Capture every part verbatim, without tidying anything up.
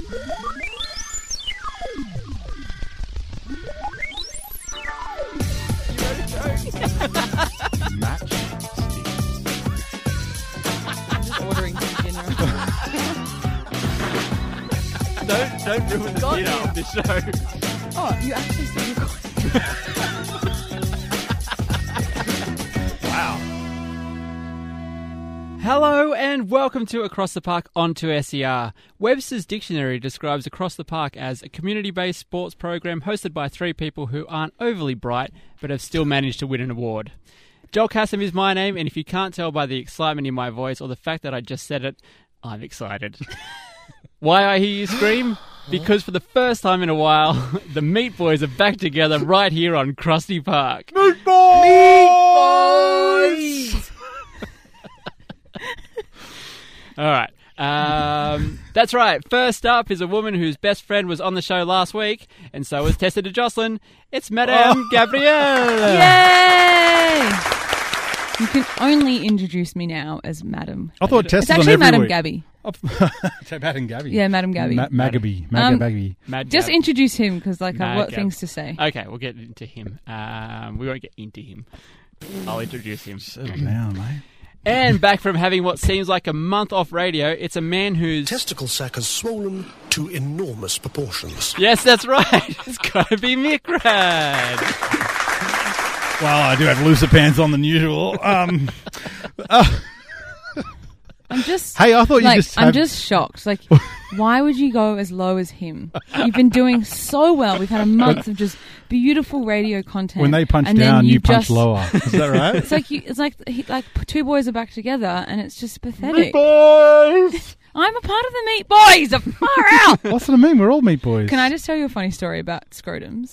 Match. Just ordering dinner. Don't, don't ruin the Got dinner you. of the show. Oh, you actually still recording? Wow. Hello and welcome to Across the Park on two S E R. Webster's Dictionary describes Across the Park as a community-based sports program hosted by three people who aren't overly bright but have still managed to win an award. Joel Kassam is my name, and if you can't tell by the excitement in my voice or the fact that I just said it, I'm excited. Why I hear you scream? Because for the first time in a while, the Meat Boys are back together right here on Krusty Park. Meat Boys! Meat Boys! All right. Um, that's right. First up is a woman whose best friend was on the show last week, and so was Tessa de Jocelyn. It's Madame Oh. Gabrielle. Yay! You can only introduce me now as Madam. I thought Tess It's was on actually every Madam week. Gabby. Madam Gabby. Yeah, Madam Gabby. Ma- Magaby. Um, Magabaggy. Mad Just Gab. introduce him because, like, I've Mad got Gab. things to say. Okay, we'll get into him. Um, we won't get into him. I'll introduce him. Settle down, mate. And back from having what seems like a month off radio, it's a man who's... Testicle sac has swollen to enormous proportions. Yes, that's right. It's got to be Mick Rad. Well, I do have looser pants on than usual. Um, uh, I'm just... hey, I thought you like, just I'm had- just shocked. Like, why would you go as low as him? You've been doing so well. We've had a month of just beautiful radio content. When they punch and then down, you, punch just- lower. Is that right? It's like you, it's like he, like two boys are back together, and it's just pathetic. Boys! I'm a part of the Meat Boys. Far out. What's what I mean? We're all meat boys. Can I just tell you a funny story about scrotums?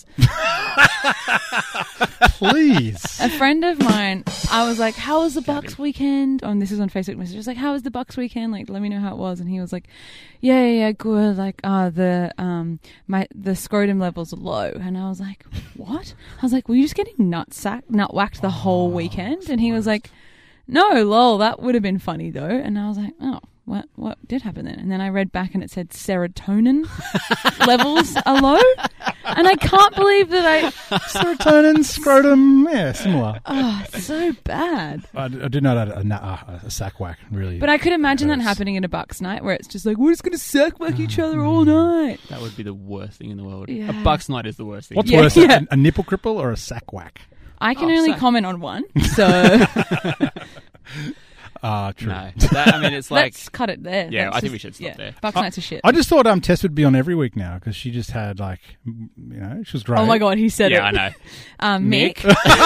Please. A friend of mine, I was like, "How was the Bucks weekend?" Oh, and this is on Facebook Messages. I was like, "How was the Bucks weekend? Like, let me know how it was." And he was like, "Yeah, yeah, yeah, good. Like, uh, the um, my the scrotum levels are low." And I was like, "What?" I was like, "Were you just getting nut sack, nut whacked the whole weekend?" And he was like, "No, lol, that would have been funny though." And I was like, "Oh." What what did happen then? And then I read back and it said serotonin levels are low. And I can't believe that I... Serotonin, scrotum, yeah, similar. Oh, it's so bad. I, I did not have a, a, a sack whack, really. But I could imagine that hurts. happening in a Bucks night where it's just like, we're just going to sack whack each other all night. That would be the worst thing in the world. Yeah. A Bucks night is the worst thing. What's Yeah, worse, yeah. A, a nipple cripple or a sack whack? I can Oh, only sack. comment on one. So Ah, true. No. That, I mean, it's like... let's cut it there. Yeah, Let's I think just- we should stop yeah, there. Bucks I- nights are shit. I just thought um, Tess would be on every week now because she just had, like, m- you know, she was great. Oh my God, he said Yeah, it. I know. Um, Mick.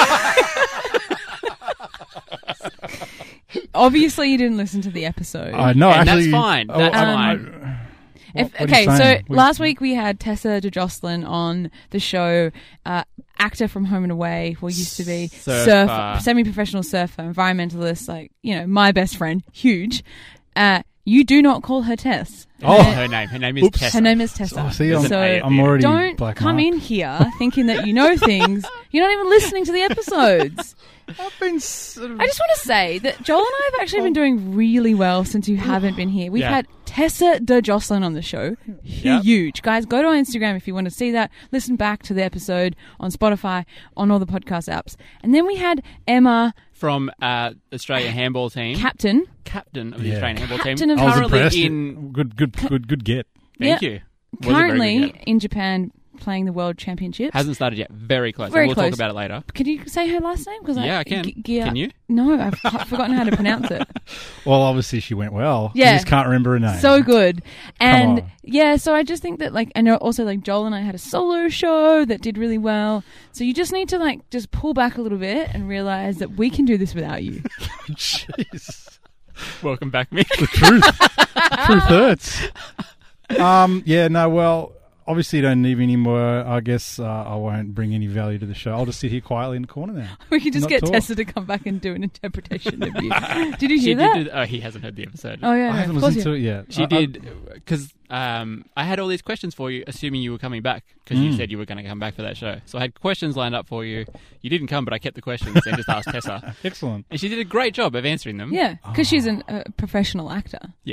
Mick. Obviously, you didn't listen to the episode. I know, And that's actually. fine. oh, That's I- fine. I- If, what- what are you okay, so saying? What are you- last week we had Tessa de Jocelyn on the show, uh, actor from Home and Away, who used to be Surfer. surfer, semi-professional surfer, environmentalist, like, you know, my best friend, huge. Uh, you do not call her Tess. Oh. Her name. Her name is Oops. Tessa. Her name is Tessa. Oh, see, There's I'm, an so A at I'm the end. already don't black come mark. in here thinking that you know things. You're not even listening to the episodes. I've been sort of... I just want to say that Joel and I have actually been doing really well since you haven't been here. We've Yeah. had Tessa de Jocelyn on the show. Yep. Huge. Guys, go to our Instagram if you want to see that. Listen back to the episode on Spotify, on all the podcast apps. And then we had Emma, From uh, Australia handball team. captain. Captain of the Yeah. Australian handball team. Captain of- I was Currently impressed. in... Good, good, good, good get. Thank Yeah. you. Wasn't very good Currently yet. in Japan playing the World Championships. Hasn't started yet. Very close. Very and we'll close. talk about it later. Can you say her last name? Cause Yeah, I can. G- Gia- Can you? No, I've f- forgotten how to pronounce it. Well, obviously she went well. Yeah. You just can't remember her name. So good. And on. yeah, so I just think that, like, and also like Joel and I had a solo show that did really well. So you just need to, like, just pull back a little bit and realize that we can do this without you. Jeez. Welcome back, Mick. The truth. Truth hurts. Um, yeah, no, well, obviously you don't need me anymore. I guess uh, I won't bring any value to the show. I'll just sit here quietly in the corner now. We could just Not get talk. Tessa to come back and do an interpretation of you. Did you She hear that? did do, oh, he hasn't heard the episode. Oh yeah, I no, haven't of course listened you- to it yet. She I- I- did, because um, I had all these questions for you, assuming you were coming back, because you Mm. said you were going to come back for that show. So I had questions lined up for you. You didn't come, but I kept the questions and just asked Tessa. Excellent. And she did a great job of answering them. Yeah, because she's an- a professional actor. Yes.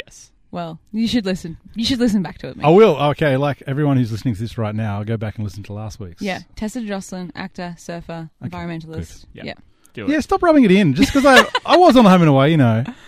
Well, you should listen. You should listen back to it, mate. I will. Okay, like everyone who's listening to this right now, I'll go back and listen to last week's. Yeah, Tessa Jocelyn, actor, surfer, Okay, environmentalist. good. Yeah. Yeah. Do it. Yeah, stop rubbing it in. Just because I, I was on Home and Away, you know. I,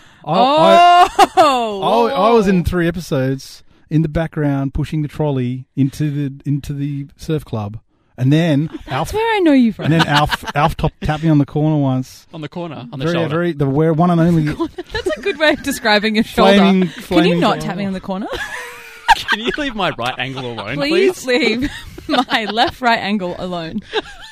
oh, I, I, I was in three episodes in the background pushing the trolley into the into the surf club, and then That's Alf, where I know you from. and then Alf Alf top tapped me on the corner once. On the corner, on the Very, shoulder. very the where one and only That's a good way of describing your shoulder. flaming. Can you flaming not shoulder. tap me on the corner? Can you leave my right angle alone, Please please? leave my left-right angle alone.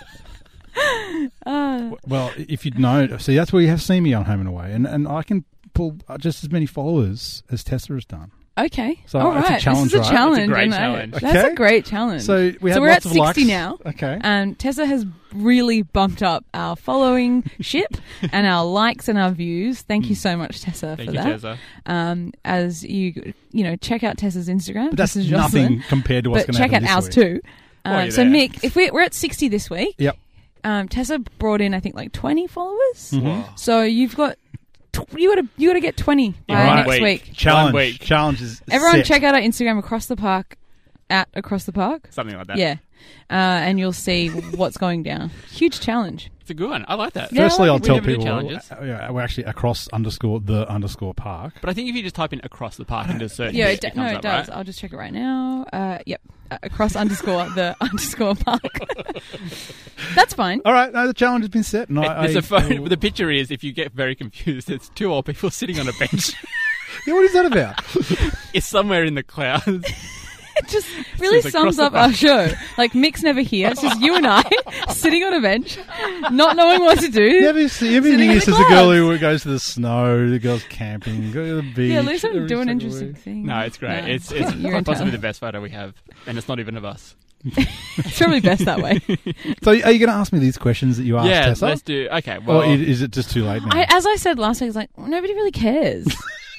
Uh, Well, if you'd know, see, that's where you have seen me on Home and Away, and and I can pull just as many followers as Tessa has done. okay. So All it's a right. challenge, this is a right? challenge. It's a great and I- challenge. That's Okay. a great challenge. So we have we're lots at of sixty likes. now. Okay. And Tessa has really bumped up our following ship and our likes and our views. Thank you so much, Tessa, Thank for you, that. Tessa. Um, as you, you know, check out Tessa's Instagram. But that's Tessa's Jocelyn, nothing compared to what's but going to check happen out this ours week. too. Uh, While you're so there. Mick, if we, we're at sixty this week, Yep. um, Tessa brought in I think like twenty followers. Mhm. So you've got tw- you got to you got to get twenty by In one next week. week. Challenge. One week. Challenge is Everyone, set. check out our Instagram across the park at across the park. Something like that. Yeah, uh, and you'll see what's going down. Huge challenge. It's a good one. I like that. Yeah, Firstly, I I'll like We tell never do people challenges. uh, yeah, we're actually across underscore the underscore park. But I think if you just type in across the park into search, Yeah, it, it, d- comes no, it up, does. right? I'll just check it right now. Uh, yep, uh, across underscore the underscore park. That's fine. All right, no, the challenge has been set, and I, There's I a photo, the picture is, if you get very confused, it's two old people sitting on a bench. yeah, what is that about? It's somewhere in the clouds. It just really Seems across sums the up our show. Like Mick's never here. It's just you and I sitting on a bench, not knowing what to do. Never see everything Sitting in is the as a girl clouds. who goes to the snow, the girl's camping, go to the beach. Yeah, at least I'm every doing single interesting week. things. No, it's great. No. It's it's You're quite possibly entitled. the best photo we have, and it's not even of us. It's probably best that way. So, are you going to ask me these questions that you asked yeah, Tessa? let's do. Okay, well, or i- is it just too late now? I, as I said last week, I was like, nobody really cares.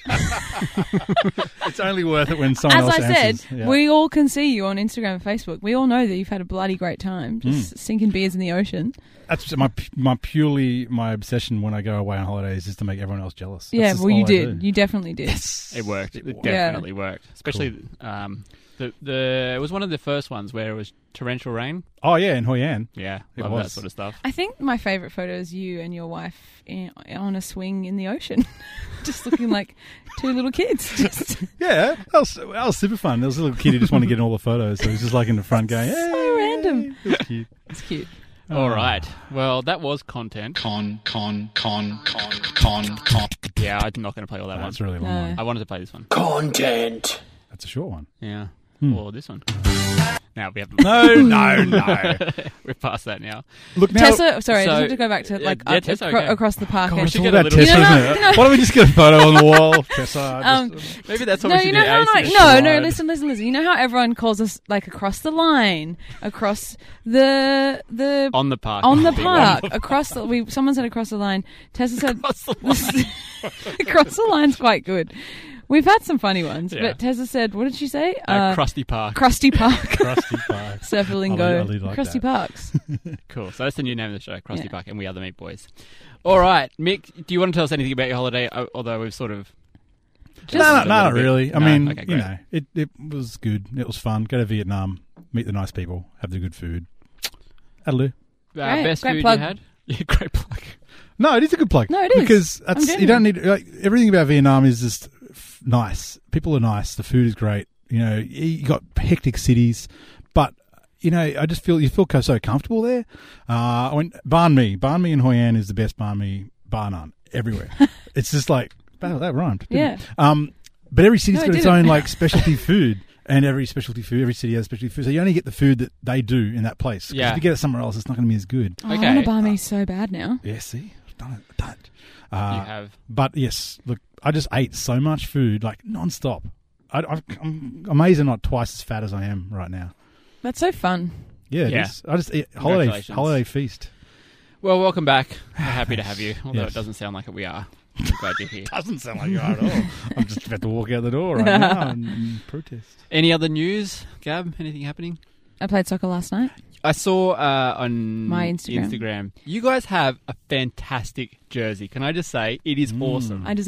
It's only worth it when someone As else I said, answers. Yeah. we all can see you on Instagram and Facebook. We all know that you've had a bloody great time, just Mm. sinking beers in the ocean. That's my my purely my obsession when I go away on holidays is to make everyone else jealous. Yeah, That's just well, you all I did. do. You definitely did. it worked. It, worked. definitely worked. Especially um, the the it was one of the first ones where it was torrential rain. Oh yeah, in Hoi An. Yeah, It love that was. sort of stuff. I think my favourite photo is you and your wife in, on a swing in the ocean, just looking like two little kids. Just Yeah, that was, that was super fun. There was a little kid who just wanted to get in all the photos, so he was just like in the front going, So "Hey." random. It was cute. it's cute. All Oh. right. Well, that was content. Con, con, con, con, con, con. Yeah, I'm not going to play all that one. That's a really long No. one. I wanted to play this one. Content. That's a short one. Yeah. Hmm. Or this one. Now we have No, no, no. We're past that now. Look now. Tessa, sorry, I so- just have to go back to Yeah, like yeah, up- Tessa, acro- okay. across the park. God, and- it's should all get a about little- Tessa, You know isn't how- it? you know- Why don't we just get a photo on the wall, Tessa? Um, Just- Maybe that's what No, we should you know do. how Ace like and no, no. Slide. Listen, listen, listen. You know how everyone calls us like across the line, across the the On the park. on the Big park, one. across the. We someone said across the line. Tessa said Across the line. across the line's quite good. We've had some funny ones, Yeah. but Tessa said, what did she say? Uh, Krusty Park. Crusty Park. Crusty pie. Surfer I lingo. really- I really like Crusty that. Parks. Cool. So that's the new name of the show, Krusty Yeah. Park, and we are the Meat Boys. All right, Mick, do you want to tell us anything about your holiday? O- Although we've sort of... Just- No, no, a no, little not bit. really. I No? mean, Okay, you great. know, it, it was good. It was fun. Go to Vietnam, meet the nice people, have the good food. That'll do. Uh, Great. best Great food plug. you had? Yeah, great plug. No, it is a good plug. No, it is. Because that's, I'm you don't need, like, everything about Vietnam is just f- nice. People are nice. The food is great. You know, you got hectic cities, but, you know, I just feel, you feel co- so comfortable there. Uh, I went, banh mi. Banh mi in Hoi An is the best banh mi bar none everywhere. It's just like, wow, that rhymed. didn't Yeah. it? Um, but every city's No, it got its didn't. own, like, specialty food. And every specialty food, every city has specialty food. So you only get the food that they do in that place. 'Cause Yeah. if you get it somewhere else, it's not going to be as good. Oh, Okay. I want to buy me so bad now. Yeah, see? I've done it. I've done it. Uh, you have. But yes, look, I just ate so much food, like non-stop. I, I, I'm amazed I'm not twice as fat as I am right now. That's so fun. Yeah, it Yeah. is. I just eat holiday Congratulations. holiday feast. Well, welcome back. We're happy to have you, although Yes. it doesn't sound like it. We are. I'm glad you're here. Doesn't sound like you are at all. I'm just about to walk out the door right now and, and protest. Any other news, Gab? Anything happening? I played soccer last night. I saw uh, on My Instagram. Instagram, you guys have a fantastic jersey. Can I just say, it is Mm. awesome. I designed it.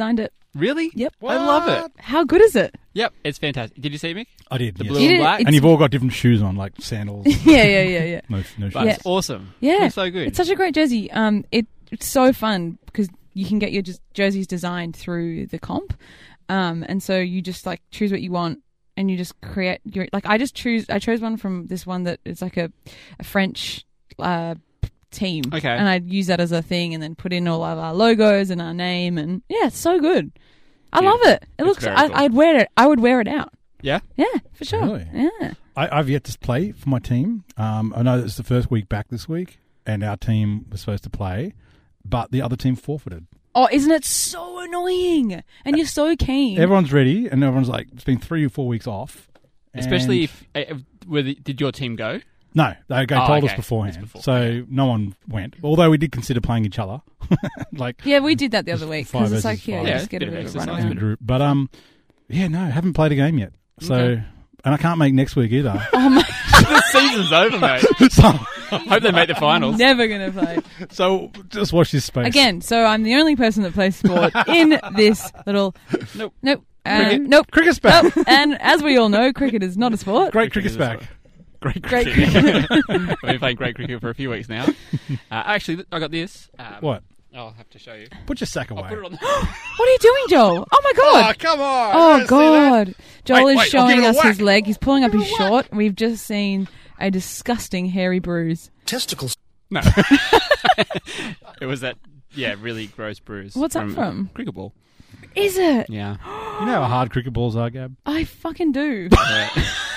Really? Yep. I love it. How good is it? Yep, it's fantastic. Did you see me? I did. The yes. blue You and did- black. it's- And you've all got different shoes on, like sandals. yeah, yeah, yeah, yeah. no, no shoes. But Yeah. it's awesome. Yeah, It's so good. It's such a great jersey. Um, it, it's so fun because you can get your just jerseys designed through the comp, um, and so you just like choose what you want and you just create your like. I just choose. I chose one from this one that is like a, a French uh, team. Okay. and I use that as a thing and then put in all of our logos and our name and yeah, it's so good. I Yeah, love it. It it's looks. very I, cool. I'd wear it. I would wear it out. Yeah? Yeah, for sure. Really? Yeah. I, I've yet to play for my team. Um, I know it's the first week back this week, and our team was supposed to play, but the other team forfeited. Oh, isn't it so annoying? And you're so keen. Everyone's ready, and everyone's like, it's been three or four weeks off. Especially and- if, uh, were the, did your team go? No, they, they Oh, told okay. us beforehand, It's before, so no one went. Although we did consider playing each other, like Yeah, we did that the other Just week five because it's like, versus yeah, five. you Yeah, just get a bit of bit of a exercise, run as a around. group. But um, yeah, no, haven't played a game yet. So, Okay. and I can't make next week either. Oh my, The season's over, mate. so, Hope they make the finals. never gonna play so just watch this space again. So I'm the only person that plays sport in this little. Nope. Nope. Uh, Cricket? nope. Cricket's back. Nope. And as we all know, cricket is not a sport. Great cricket's back. Great Great cricket. We've been playing great cricket for a few weeks now. Uh, actually, I got this. Um, What? I'll have to show you. Put your sack away. I'll put it on the... What are you doing, Joel? Oh my god. come on! Oh god. Joel Wait, is wait, I'll give showing it a us his whack. leg. He's pulling up his short. We've just seen a disgusting hairy bruise. Testicles. No. It was that, yeah, really gross bruise. What's that from? Cricket ball. Is it? Yeah. You know how hard cricket balls are, Gab? I fucking do. Yeah.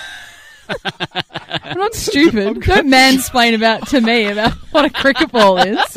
I'm not stupid. Don't mansplain about to me about what a cricket ball is.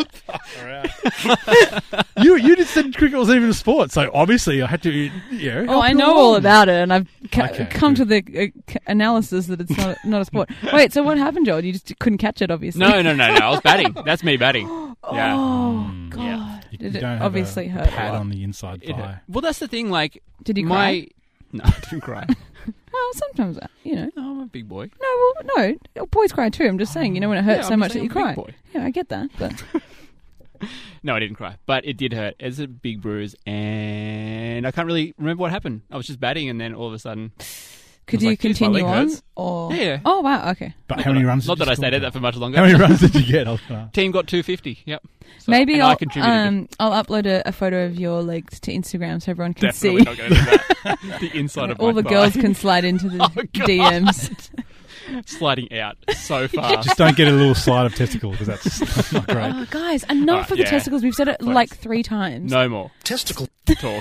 you you just said cricket wasn't even a sport, so obviously I had to, you know. Oh, I help you know all along. about it, and I've ca- Okay, come good. to the uh, c- analysis that it's not not a sport. Wait, so what happened, Joel? You just couldn't catch it, obviously. No, no, no, no. I was batting. That's me batting. Yeah. Oh Mm, god! yeah. You, Did you it don't have obviously a hurt? a pad lot? on the inside It- thigh. well, that's the thing. Like, Did you my cry? no, I didn't cry. Well, sometimes uh, you know. No, I'm a big boy. No, well, no. Boys cry too. I'm just saying. You know when it hurts Yeah, so I'm much just that you saying I'm a cry. big boy. Yeah, I get that. But No, I didn't cry, but it did hurt. It's a big bruise, and I can't really remember what happened. I was just batting, and then all of a sudden, could was you like, "Geez, my continue leg on? hurts." Or Yeah. Oh wow. Okay. But how many runs? did Not you that I score? stayed at that for much longer. How many runs did you get? I'll try. Team got two fifty. Yep. So, Maybe and I'll I contributed. um I'll upload a, a photo of your legs to Instagram so everyone can Definitely see. not going to do that. The inside of All my the thigh. girls can slide into the Oh, God. D Ms. sliding out so far. Just don't get a little slide of testicle because that's, that's not great. Oh, guys, enough Alright, of the yeah. testicles. We've said it Please. like three times. No more Testicle. talk.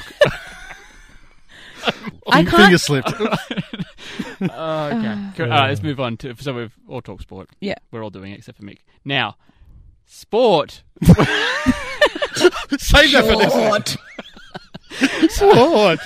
I Finger can't. slipped. Oh, okay. Cool. All right, let's move on to. So we've all talked sport. Yeah. We're all doing it except for Mick. Now, sport. Save that for next week. Sport.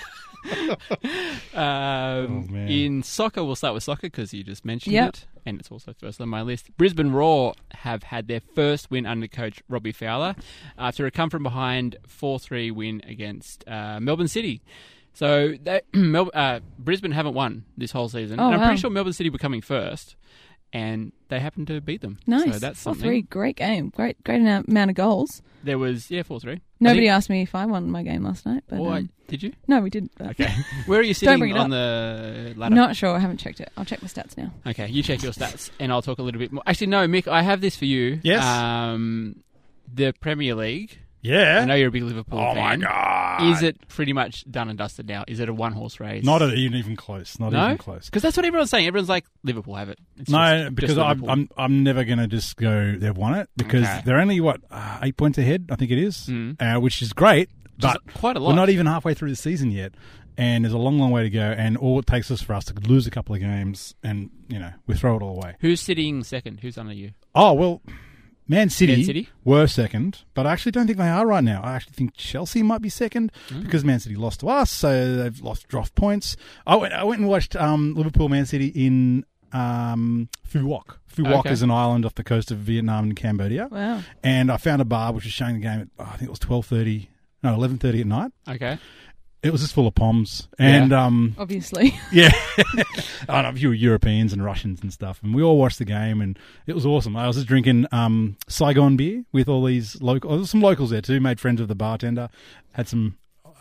Um, man. in soccer, we'll start with soccer because you just mentioned Yep. it, and it's also first on my list. Brisbane Roar have had their first win under coach Robbie Fowler after a come from behind four three win against uh, Melbourne City. So they, Mel- uh, Brisbane haven't won this whole season. Oh, and I'm wow. pretty sure Melbourne City were coming first, and they happened to beat them. Nice. So that's four something. three. Great game. Great, great amount amount of goals. There was yeah four three. Nobody asked me if I won my game last night, but Oh, I- um, did you? no, we didn't. but- Okay. Where are you Don't sitting bring it on up. the ladder? Not sure. I haven't checked it. I'll check my stats now. Okay, you check your stats, and I'll talk a little bit more. Actually, no, Mick, I have this for you. Yes. Um, the Premier League. Yeah. I know you're a big Liverpool Oh fan. my god. Is it pretty much done and dusted now? Is it a one-horse race? Not even even close. Not No? even close. Because that's what everyone's saying. Everyone's like, Liverpool have it. It's No, just- because just I'm, Liverpool. I'm I'm never going to just go. They've won it because Okay. they're only what uh, eight points ahead. I think it is, Mm. uh, which is great. Just But quite a lot. we're not even halfway through the season yet, and there's a long, long way to go. And all it takes is for us to lose a couple of games, and you know we throw it all away. Who's sitting second? Who's under you? Oh well, Man City, Man City? were second, but I actually don't think they are right now. I actually think Chelsea might be second Mm. because Man City lost to us, so they've lost dropped points. I went, I went and watched um, Liverpool Man City in um, Phu Quoc. Phu Quoc Okay. is an island off the coast of Vietnam and Cambodia, Wow. and I found a bar which was showing the game at oh, I think it was twelve thirty, no eleven thirty at night. Okay. It was just full of Poms, and um, Obviously. yeah, I don't know, a few Europeans and Russians and stuff, and we all watched the game, and it was awesome. I was just drinking um, Saigon beer with all these local, oh, there was some locals there too. Made friends with the bartender, had some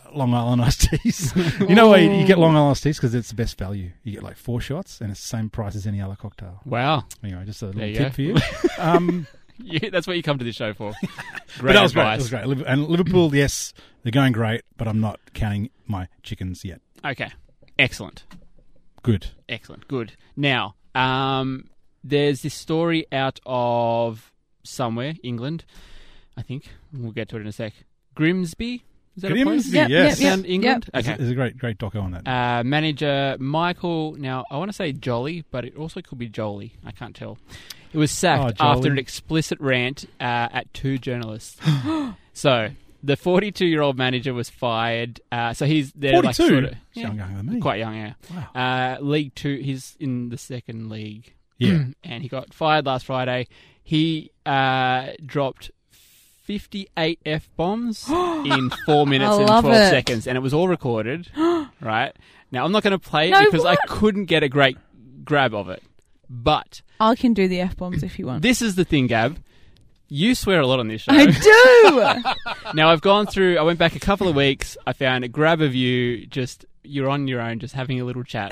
Long Island iced teas. You know why you, you get Long Island iced teas? Because it's the best value. You get like four shots and it's the same price as any other cocktail. Wow. Anyway, just a There little you tip for you. Um, Yeah, that's what you come to this show for. but Great that was great. That advice. was great. Liv- And Liverpool, yes, they're going great, but I'm not counting my chickens yet. Okay. Excellent. Good. Excellent. Good. Now, um, there's this story out of somewhere, England, I think. We'll get to it in a sec. Grimsby? Is that a place? Grimsby, Yep, yes. yep, yep. Sound England? There's, a, Okay. there's a great, great doco on that. Uh, manager Michael, now I want to say Jolly, but it also could be Jolie. I can't tell. He was sacked Oh, Jolly. after an explicit rant uh, at two journalists. So, the forty-two-year-old manager was fired. Uh, so he's they're like forty-two? sort of He's younger than me. quite young, yeah. Wow. Uh, League Two, he's in the second league. Yeah. And he got fired last Friday. He uh, dropped fifty-eight F-bombs in four minutes I and love twelve it. seconds. And it was all recorded, right? Now, I'm not going to play it No, because what? I couldn't get a great grab of it. But I can do the F bombs if you want. this is the thing, Gab. You swear a lot on this show. I do. Now, I've gone through, I went back a couple of weeks. I found a grab of you, just, you're on your own, just having a little chat.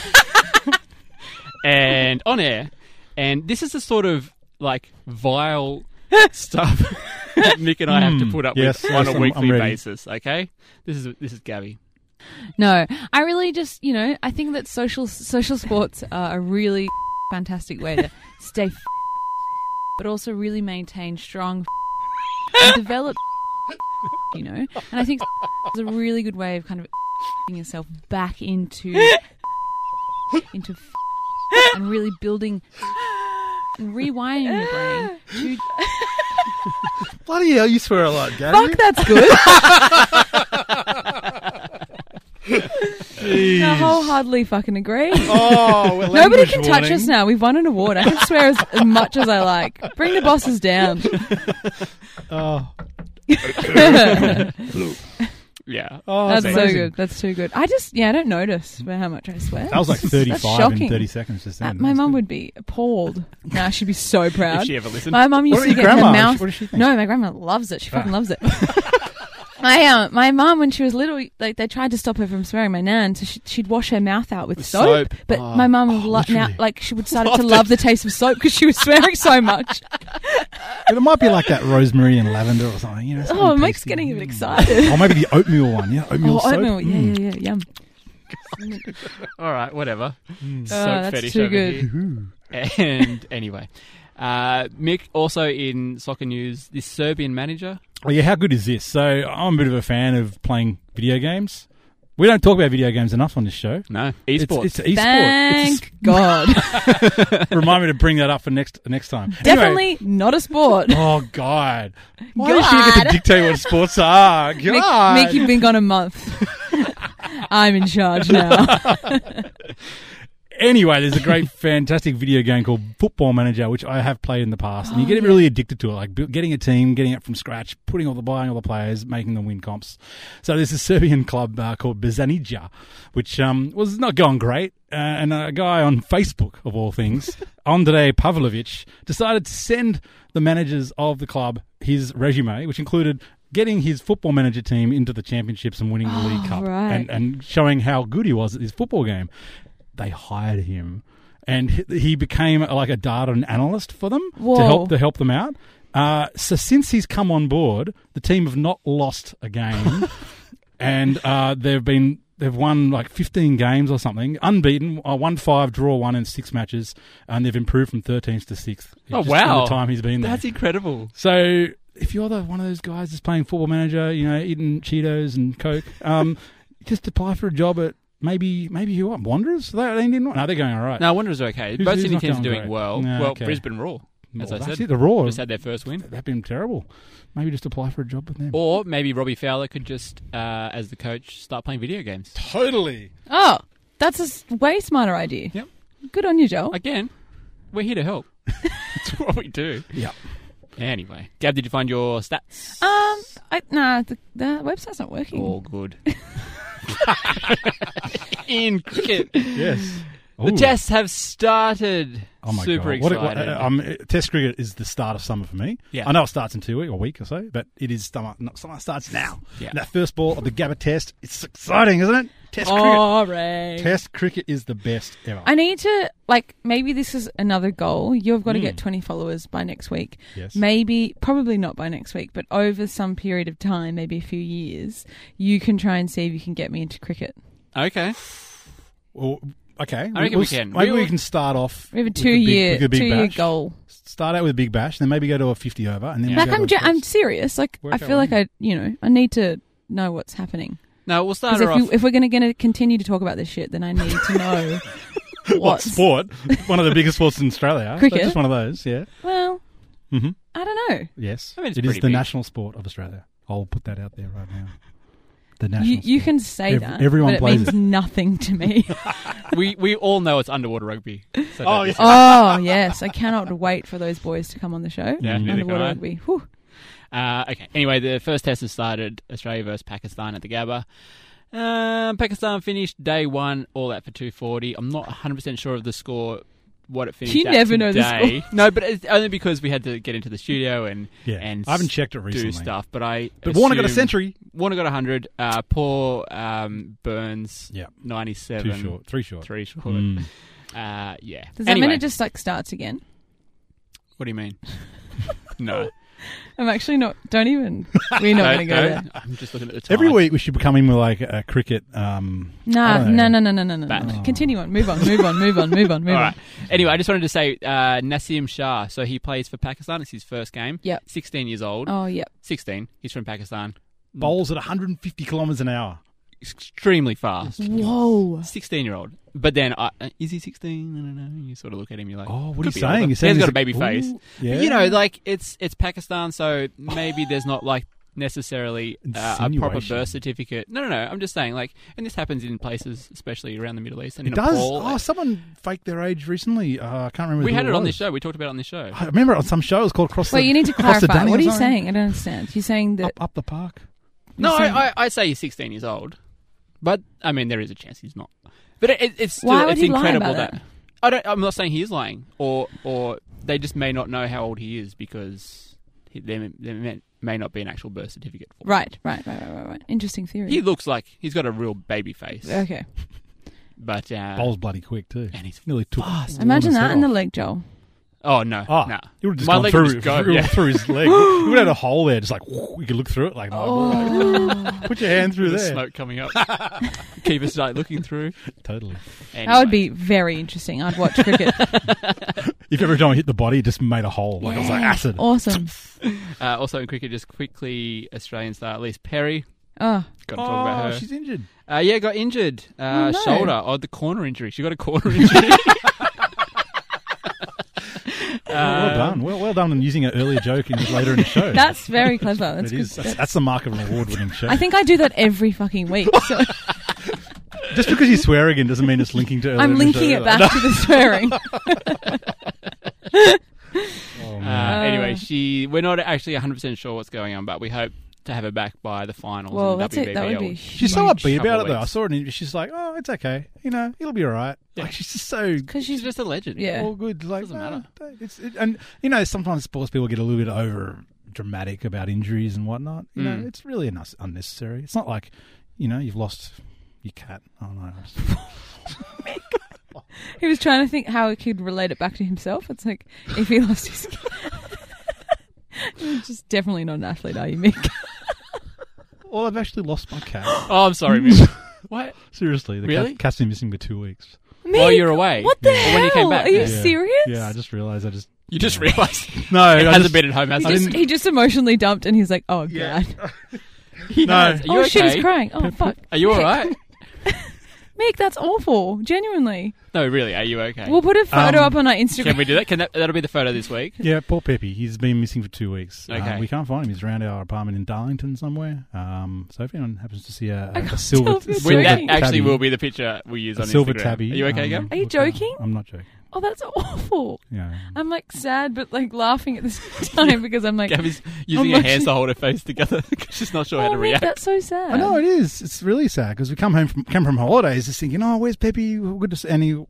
And on air. And this is the sort of, like, vile stuff that Mick and I have to put up yes, with yes, on a I'm- weekly I'm ready. basis, okay? This is this is Gabby. No, I really just, you know, I think that social social sports are a really fantastic way to stay f- but also really maintain strong f- and develop, you know. And I think it's a really good way of kind of getting yourself back into into f- and really building and rewiring your brain to Bloody hell, you swear a lot, Gary. fuck. That's good. I wholeheartedly fucking agree. Oh, well, Nobody language can touch warning. us now. We've won an award. I can swear as, as much as I like. Bring the bosses down. Oh, Yeah. oh That's that's so amazing. good. That's too good. I just, yeah, I don't notice how much I swear. That was like That's thirty-five in shocking. thirty seconds just Uh, then. my That's mum good. would be appalled. Nah, she'd be so If proud. she ever listened. My mum used What to about get your her grandma? mouth. What does she think? No, my grandma loves it. She fucking Ah. loves it. My uh, my mum, when she was little, like they tried to stop her from swearing. My nan, so she, she'd wash her mouth out with, With soap. soap. But Oh. my mum, Oh, lo- now, literally. like she would started Loved to it. love the taste of soap because she was swearing so much. But it might be like that rosemary and lavender or something. You know, Oh, something Mike's tasty. getting a bit Mm. excited. Or maybe the oatmeal one. Yeah, oatmeal Oh, soap. oatmeal. Yeah, Mm. yeah, yeah, yum. All right, whatever. Mm. Soap Oh, that's fetish too over good. here. Ooh. And anyway, uh, Mick, also in soccer news, this Serbian manager. Well, yeah, how good is this? So I'm a bit of a fan of playing video games. We don't talk about video games enough on this show. No, esports. It's, it's e-sport. Thank It's God. a, remind me to bring that up for next next time. Definitely Anyway, not a sport. oh God! Why does she get God. to dictate what sports are? God. Mick, Mick, you've been gone a month. I'm in charge now. Anyway, there's a great, fantastic video game called Football Manager, which I have played in the past, and you Oh, get yeah. really addicted to it, like bu- getting a team, getting it from scratch, putting all the buying all the players, making them win comps. So there's a Serbian club uh, called Bazanija, which um, was not going great, uh, and a guy on Facebook, of all things, Andrej Pavlovic, decided to send the managers of the club his resume, which included getting his Football Manager team into the championships and winning the Oh, League Cup, right. and, and showing how good he was at his football game. They hired him, and he- he became like a data analyst for them Whoa. to help to help them out. Uh, so since he's come on board, the team have not lost a game, and uh, they've been they've won like fifteen games or something, unbeaten. Uh, won five, draw one in six matches, and they've improved from thirteenth to sixth. Oh, just wow. In the time he's been there. That's incredible. So if you're the one of those guys that's playing Football Manager, you know, eating Cheetos and Coke, um, just apply for a job at. Maybe, maybe you what? Wanderers? They, they didn't. No, they're going all right. No, Wanderers are okay. Who's- Both who's Sydney not teams are going doing great? well. No, well, okay. Brisbane Raw, as Well, I that's said, it, the Raw just had their first win. They've been terrible. Maybe just apply for a job with them. Or maybe Robbie Fowler could just, uh, as the coach, start playing video games. Totally. Oh, that's a s- way smarter idea. Yep. Good on you, Joel. Again, we're here to help. That's what we do. Yeah. Anyway, Gab, did you find your stats? Um, I, nah, the, the website's not working. All good. In cricket. Yes. The Ooh. tests have started. Oh my Super god! What, excited. what, uh, um, Test cricket is the start of summer for me. Yeah. I know it starts in two weeks or a week or so, but it is summer. No, summer starts now. Yeah. And that first ball of the Gabba Test, it's exciting, isn't it? Test cricket. Boring. Test cricket is the best ever. I need to, like, maybe this is another goal. You've got to Mm. get twenty followers by next week. Yes. Maybe, probably not by next week, but over some period of time, maybe a few years, you can try and see if you can get me into cricket. Okay. Well, okay. I reckon We'll we s- can. Maybe We we will- can start off. We have a with the two big- year, with the big two year bash. goal. Start out with a big bash, then maybe go to a fifty over, and then Yeah. we'll Like, go I'm, to ge- a I'm test. serious. Like, Work I out feel like one. I, you know, I need to know what's happening. No, we'll start Because her if, off. we, if we're going to continue to talk about this shit, then I need to know What what's... sport? One of the biggest sports in Australia. So Cricket. just one of those. Yeah. Well, hmm I don't know. Yes. I mean, it's it is pretty the big. national sport of Australia. I'll put that out there right now. The national. You, you sport. can say Ev- that, everyone but it plays means it. nothing to me. we we all know it's underwater rugby. So Oh, don't- yeah. Oh, yes. I cannot wait for those boys to come on the show. Yeah, neither Underwater can I. rugby. Whew. Uh, okay. Anyway, the first test has started. Australia versus Pakistan at the Gabba. Um, Pakistan finished day one all out for two forty. I'm not one hundred percent sure of the score, what it finished You at never know the today. score. No, but it's only because we had to get into the studio and Yeah. and I haven't checked it recently. do stuff. But I But Warner got a assume- century. Warner got one hundred. Uh, poor um, Burns, Yeah. ninety-seven. Too short. Three short. Three short. Mm. Uh, yeah. Does that anyway, mean it just like starts again? what do you mean? No. I'm actually not. Don't even. We're not No, going to go no, there. I'm just looking at the time. Every week we should be coming with like a cricket. Um, Nah, I don't no, know. no, no, no, no, no. Bat. no. Continue on. Move on. Move on. Move on. Move on. Move All on. right. Anyway, I just wanted to say uh, Naseem Shah. So he plays for Pakistan. It's his first game. Yep. sixteen years old. Oh, yep. sixteen. He's from Pakistan. bowls at one hundred fifty kilometres an hour. Extremely fast. Whoa. sixteen-year-old. But then, uh, is he sixteen? I don't know. You sort of look at him, you're like, Oh, what could are you be older. saying? You're He saying has got he's a baby face. Ooh, yeah. But, you know, like, it's it's Pakistan, so maybe there's not, like, necessarily uh, a proper Insinuation. birth certificate. No, no, no. I'm just saying, like, and this happens in places, especially around the Middle East and It in does. Nepal. Oh, someone faked their age recently. Uh, I can't remember. we who had it on was. this show. We talked about it on this show. I remember on some show it was called Cross Wait, the you need to Cross the clarify. Dunny What or are you something? saying? I don't understand. You're saying that. Up, up the park. No, you're saying- I, I, I say he's sixteen years old, but I mean there is a chance he's not. But it, it's still Why would it's he lie incredible about that it? I don't. I'm not saying he is lying, or or they just may not know how old he is because he, there, there may, may not be an actual birth certificate for him. Right, right, right, right, right, right. Interesting theory. He looks like he's got a real baby face, okay. but uh, Bowls bloody quick too. and he's Nearly took. fast. Imagine Warner's that head in the off. leg, Joel. Oh no, Oh, no. you would have just My gone leg through, would just go, through, yeah. through his leg. You would have had a hole there, just like you could look through it. Like, Oh. put your hand through The there. smoke coming up. Keep us like looking through. Totally. That would Anyway. be very interesting. I'd watch cricket. If every time I hit the body, it just made a hole. Like it was like Yeah. acid. Awesome. Uh, also in cricket, just quickly, Australian star Elise Perry. Oh, Got to talk about Oh, her. she's injured. Uh, yeah, got injured. Uh, Oh, no. Shoulder. Oh, the corner injury. She got a corner injury. well, well done. Well, well done on using an earlier joke in, later in the show. that's very clever. That's It good. is. That's, that's the mark of an award-winning show. I think I do that every fucking week. So Just because you swear again doesn't mean it's linking to. earlier I'm in the linking show. it back to the swearing. Oh, uh, man. anyway, she. We're not actually one hundred percent sure what's going on, but we hope to have her back by the finals. Well, in the that's it. That would W B B L. be. She's so huge. upbeat couple about of it, though. I weeks. saw it in. She's like, "Oh, it's okay. You know, it'll be all right." Yeah. Like she's just so Because She's she's just a legend. yeah. all good. Like, Doesn't "Oh, matter." don't- It's it, and you know sometimes sports people get a little bit over dramatic about injuries and whatnot. You Mm. know, it's really un- unnecessary. It's not like you know you've lost your cat. I don't know. He was trying to think how he could relate it back to himself. It's like if he lost his. You're just definitely not an athlete, are you, Mick? Well, I've actually lost my cat. Oh, I'm sorry, Mick. What? Seriously, the Really? cat, cat's been missing for two weeks. While you're away. What the Or hell? when you came back. Are you Yeah. serious? Yeah, I just realised. I just You just realised no. it I hasn't just, been at home, has He it? just, he just emotionally dumped, and he's like, "Oh Yeah. god, He No. has. Are you oh okay? shit, he's crying. Oh fuck, Are you all right? Mick, that's awful. Genuinely, No, really. Are you okay? we'll put a photo Um, up on our Instagram. Can we do that? Can that? That'll be the photo this week. Yeah, poor Peppy. He's been missing for two weeks. Okay. Um, we can't find him. He's around our apartment in Darlington somewhere. Um, so if anyone happens to see a, I a, can't a silver, tell if you're silver When that joking. actually tabby, will be the picture we use a on silver Instagram. tabby. Are you okay, um, Gab? Are you what's that? joking? I'm not joking. Oh, that's awful. Yeah. I'm like sad, but like laughing at the same time because I'm like, Gab is using I'm her hands actually- to hold her face together because she's not sure how oh, to Mick, react. that's so sad. I know it is. It's really sad because we come home from come from holidays just thinking, oh, where's Peppy? We're good to see. And he, on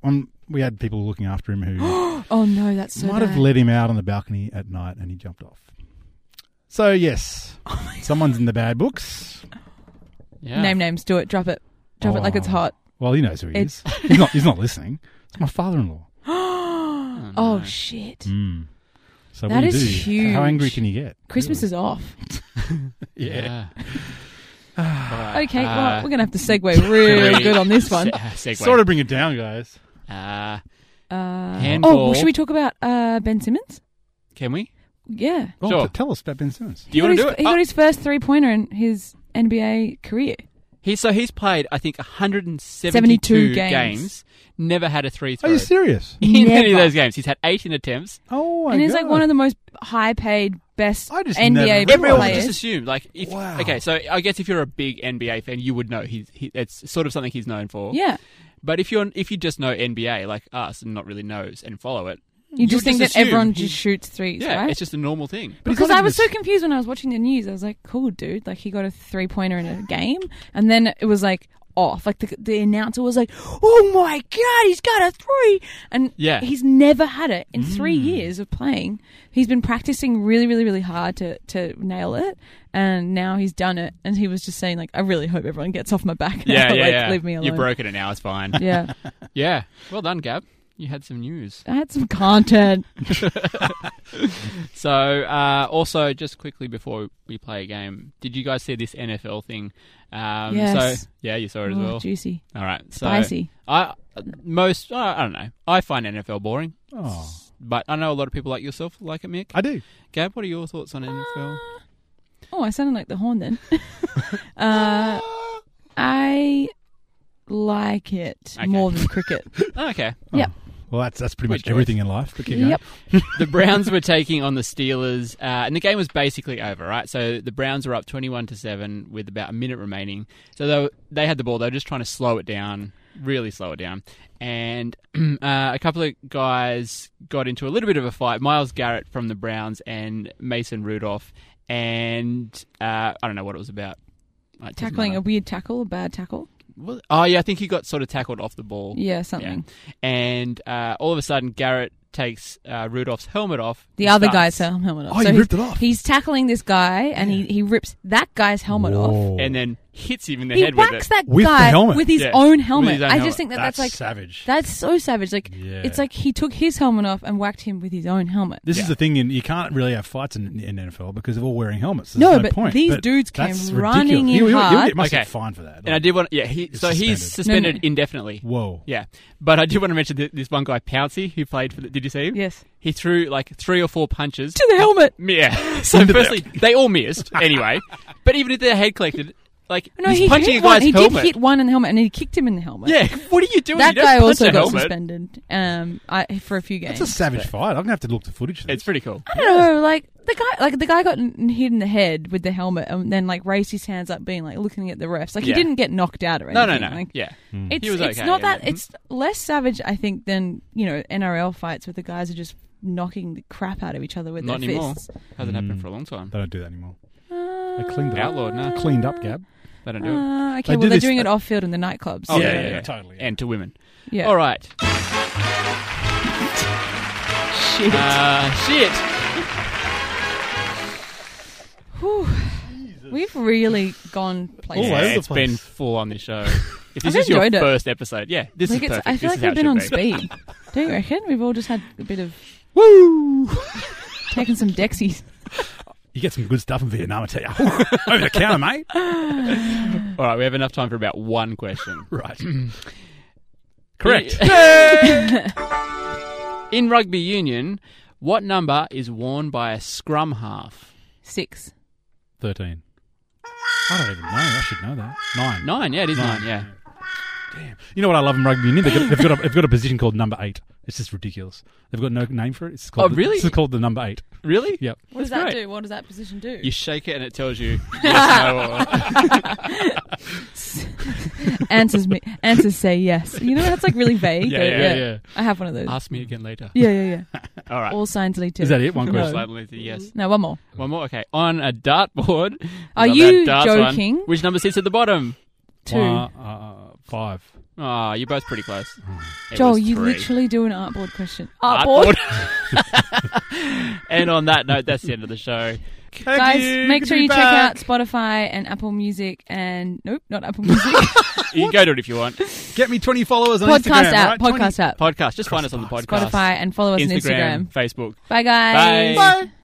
we had people looking after him who Oh no, that's so might bad. have let him out on the balcony at night and he jumped off. So, yes, Oh someone's in the bad books. Yeah. Name names, do it, drop it. Drop it like it's Oh. hot. Well, he knows who he It's- is. He's not, he's not listening. It's my father-in-law. Oh, Oh no. shit. Mm. So That what do you is do? huge. How angry can you get? Christmas is off. Yeah. Alright, Okay, uh, well, we're going to have to segue real we- good on this one. Se- segue. Sort of bring it down, guys. Uh, Uh, Handball. oh, should we talk about uh, Ben Simmons? can we? Yeah. Oh, Sure. t- tell us about Ben Simmons. Do you He want got to his- do it? He Oh, got his first three-pointer in his N B A career. he, so he's played, I think, one hundred seventy-two seventy-two games. games. Never had a three Are throw. you serious? In any of Never. those games. He's had eighteen attempts. Oh, my and he's God. like one of the most high-paid, best I just N B A never realised. Everyone would players. just assume, like, if, Wow. okay, so I guess if you're a big N B A fan, you would know he's, he, it's sort of something he's known for. Yeah. But if you're if you just know N B A like us and not really knows and follow it, You just would think that assume everyone he- just shoots threes, yeah, right? it's just a normal thing. But he's Because not I even was so a s- confused when I was watching the news. I was like, cool, dude. Like, he got a three-pointer in a game. And then it was, like, off. Like, the, the announcer was like, oh, my God, he's got a three. And Yeah. he's never had it in three Mm. years of playing. He's been practicing really, really, really hard to, to nail it. And now he's done it. And he was just saying, like, I really hope everyone gets off my back now. Yeah, yeah, like, yeah. leave me alone. You've broken it now. It's fine. Yeah. Yeah. Well done, Gab. You had some news. I had some content. So, uh, also, just quickly before we play a game, did you guys see this N F L thing? Um, Yes. So, yeah, you saw it as Oh, well. juicy. All right. So, Spicy. I most uh, I don't know. I find N F L boring, Oh, but I know a lot of people like yourself like it, Mick. I do. Gab, what are your thoughts on N F L? Oh, I sounded like the horn then. uh, I like it Okay. more than cricket. Oh, okay. Yep. Well, that's that's pretty Good much choice. everything in life. But keep going. Yep. The Browns were taking on the Steelers, uh, and the game was basically over, right? So the Browns were up twenty-one to seven with about a minute remaining. So they, were, they had the ball. They were just trying to slow it down, really slow it down. And uh, a couple of guys got into a little bit of a fight. Myles Garrett from the Browns and Mason Rudolph. And uh, I don't know what it was about. Like, doesn't Tackling a matter. weird tackle, a bad tackle. Was- Oh, yeah, I think he got sort of tackled off the ball. Yeah, something. And uh, all of a sudden, Garrett takes uh, Rudolph's helmet off. The and other starts- guy's helmet off. Oh, you he's, ripped it off. He's tackling this guy, and he, he rips that guy's helmet off. Whoa. And then hits him in the He head with whacks it. that With the guy helmet? with his Yeah, own with helmet. his own I helmet. just think that that's, that's like savage. that's so savage. Like Yeah. it's like he took his helmet off and whacked him with his own helmet. This Yeah. is the thing, in, you can't really have fights in, in N F L because they're all wearing helmets. There's No, no but point. these But dudes came that's running ridiculous. in He'll- he'll- hard. He must Okay. get fined for that. And I did want, yeah. He, It's so he's suspended. suspended No, no. indefinitely. Whoa. Yeah, but I did want to mention th- this one guy Pouncey who played for. The, did you see him? Yes, He threw like three or four punches. to the helmet. Yeah. So Into the- firstly, they all missed anyway. But even if their head collected, like No, he's he punching hit a one. guy's He helmet. did hit one in the helmet, and he kicked him in the helmet. Yeah. What are you doing? That You don't guy punch also a got helmet. suspended. Um, I, for a few games. That's a savage fight. I'm going to have to look at the footage. Of this. It's pretty cool. I don't know, like the guy, like the guy got n- hit in the head with the helmet, and then like raised his hands up, being like looking at the refs. Like Yeah. he didn't get knocked out or No, anything. no, no. Like, Yeah. it's He was it's okay, not yeah. that. It's less savage, I think, than you know N R L fights where the guys are just knocking the crap out of each other with Not their anymore. fists. Hasn't happened Mm. for a long time. They don't do that anymore. Uh, They cleaned it up. Outlawed now. Cleaned up, Gab. They don't do it. uh, okay, They well do they're this- doing it off field in the nightclubs. Oh, yeah, yeah, yeah, yeah. totally. Yeah. And to women. yeah. All right. Shit. Uh, shit. Whew. We've really gone places. All over Yeah, the it's place. been full on this show. If I've this is your enjoyed it. first episode, yeah, this Like is it's, perfect. I feel this like is we've how been it on should be. speed. Do you reckon? We've all just had a bit of Woo! taken some Dexies. You get some good stuff in Vietnam, I tell you. Over the counter, mate. All right, we have enough time for about one question. Right. Correct. In rugby union, what number is worn by a scrum half? Six. thirteen. I don't even know. I should know that. Nine. Nine, yeah, it is nine, Nine. yeah. Damn. You know what I love in rugby union? They've got, they've, got a, they've got a position called number eight. It's just ridiculous. They've got no name for it. It's called Oh, really? The, it's called the number eight. Really? Yep. What does That's that great. do? What does that position do? You shake it and it tells you yes, no, or... answers me. Answers say yes. You know that's like really vague. Yeah, but yeah, yeah. I have one of those. Ask me again later. Yeah, yeah, yeah. All right. All signs lead to. Is that it? One No. question. Slightly, yes. No, one more. One more? Okay. On a dartboard. Are love you that darts one. joking? Which number sits at the bottom? Two. Uh, uh, five. Oh, you're both pretty close. It Joel, was you three. literally do an artboard question. Artboard. Artboard. And on that note, that's the end of the show. Thank Guys, you. make Good sure to be you check back. out Spotify and Apple Music and... Nope, not Apple Music. You can go to it if you want. Get me twenty followers on Podcast Instagram. app. right? Podcast app. Podcast. Just find us on the podcast. Spotify and follow us Instagram, on Instagram. Facebook. Bye, guys. Bye. Bye.